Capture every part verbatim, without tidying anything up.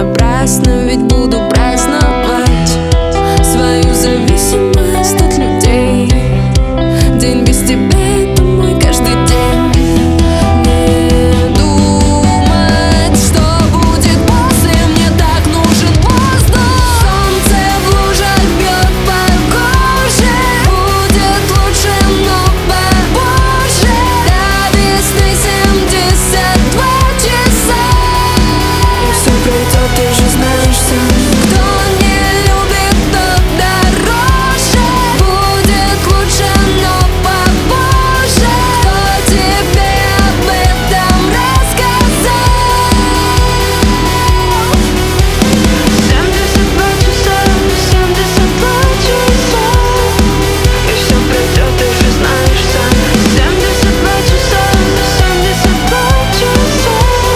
напрасно, ведь буду праздновать свою зависимость от людей. День без тебя — это мой каждый день. Не думать, что будет после, мне так нужен воздух. Солнце в лужах бьет по коже, будет лучше, но попозже. До весны семьдесят два часа, и все пройдет, ты же знаешь сам. Кто не любит, тот дороже. Будет лучше, но попозже. Кто тебе об этом рассказал? Семьдесят два часа, семьдесят два часа, и все пройдет, ты же знаешь сам. Семьдесят два часа, семьдесят два часа.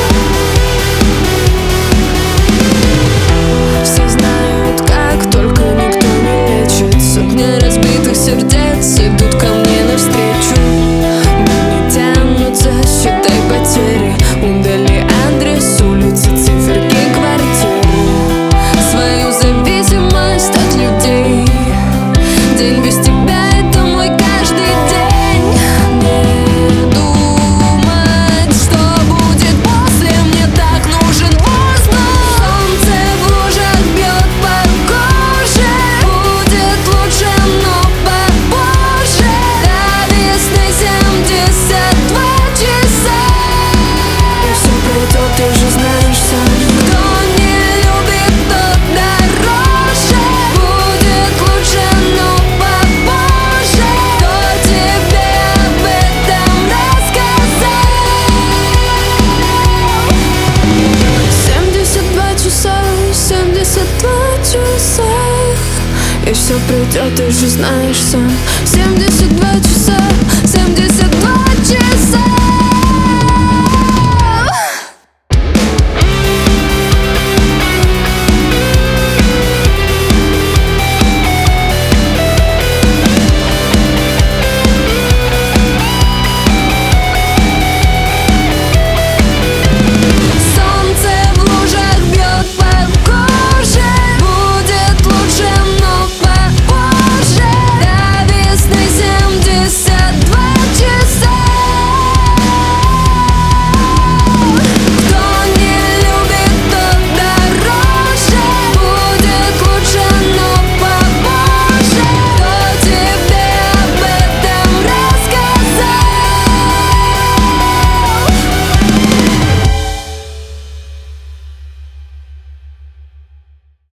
Все знают, как, только никто не лечит. Сотни разбитых сердец идут ко мне навстречу. Дни тянутся, считай потери. Удали адрес, улицы, циферки, квартиры. Свою зависимость от людей. День без тебя — это мой каждый день. Не думать, что будет после, мне так нужен воздух. Солнце в лужах бьет по коже, будет лучше, но попозже. До весны семьдесят два часа, и все пройдет, ты же знаешь сам. Кто не любит, тот дороже. Будет лучше, но попозже. Кто тебе об этом рассказал? Семьдесят два часа, семьдесят два часа, и все пройдет, ты же знаешь сам. Семьдесят два часа, семьдесят